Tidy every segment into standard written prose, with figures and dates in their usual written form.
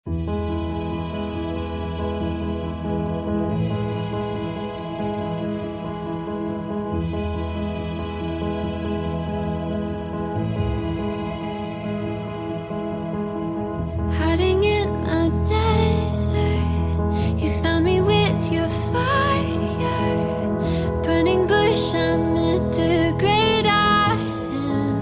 Hiding in a desert, you found me with your fire. Burning bush, I'm at the great I am.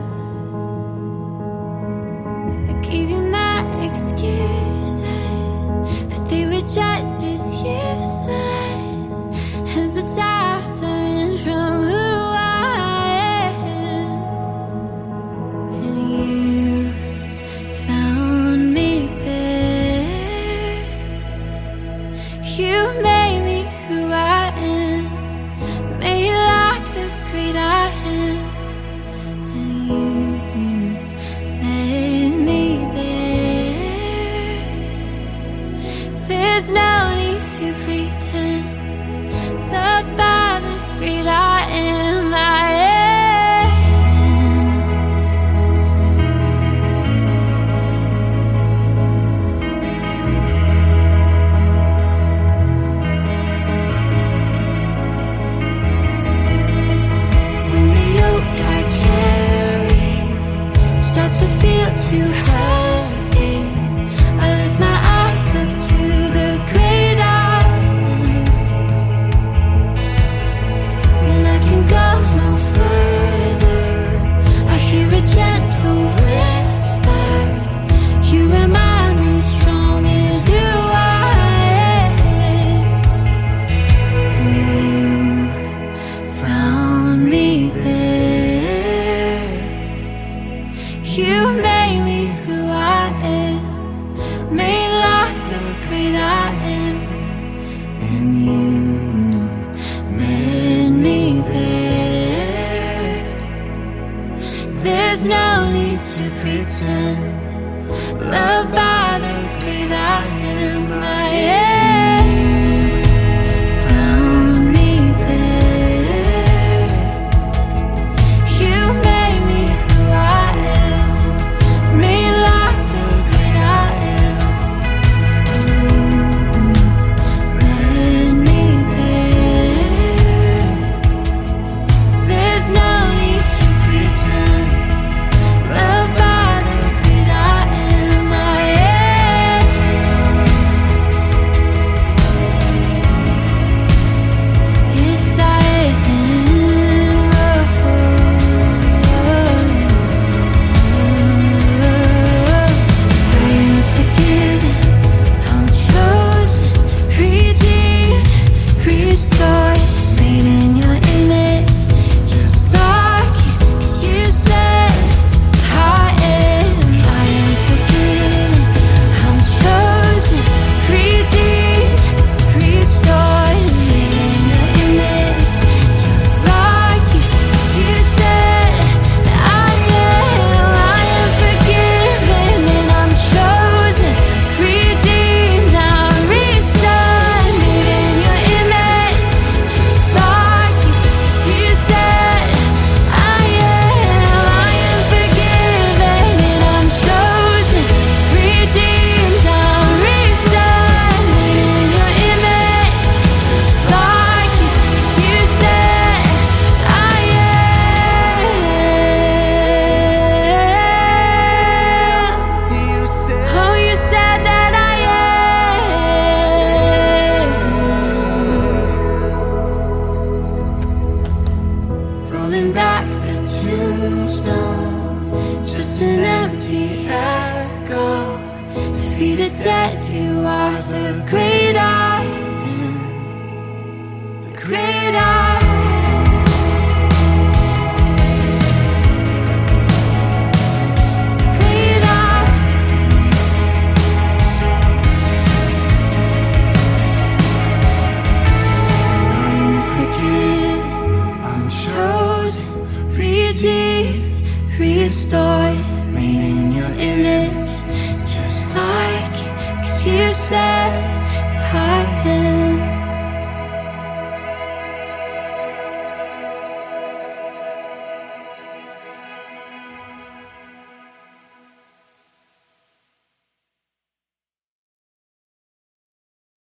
I gave you my excuses, but they were just as useless as the times I ran from who I am. And you found me there. You made me who I am, made you like the great I am. And you made me there. There's no need to pretend, loved by the great I am. I am. When the yoke I carry starts to feel too heavy, I lift my eyes up to the great I am. When I can go no further, I hear a gentle whisper. You remind me strong is who I am. And you found me there. You made me who I am, made like the great I am. And you made me there. There's no need to pretend, loved by the great I am. I am. Found me there. You made me who I am, made like the great I am. And you made me there. There's no need to pretend, loved by the great I am. I am. Yes, I am forgiven, I'm chosen, redeemed, restored, made in your image, just like you, 'cause you said I am. I am forgiven, I'm chosen, redeemed, restored, made in your image, just like you, 'cause you said I am. I am forgiven and I'm chosen, redeemed, I'm restored, made in your image, just like you, 'cause you said I am. I am forgiven and I'm chosen, redeemed, I'm restored, made in your image, just like you, 'cause you said I am. Oh, you said that I am. Rolling back the tombstone, just an empty echo. Defeated death, you are the great I am. The great I am. Great I am. I am forgiven, I'm chosen, redeemed, restored, made in your image, just like you, 'cause you said I am.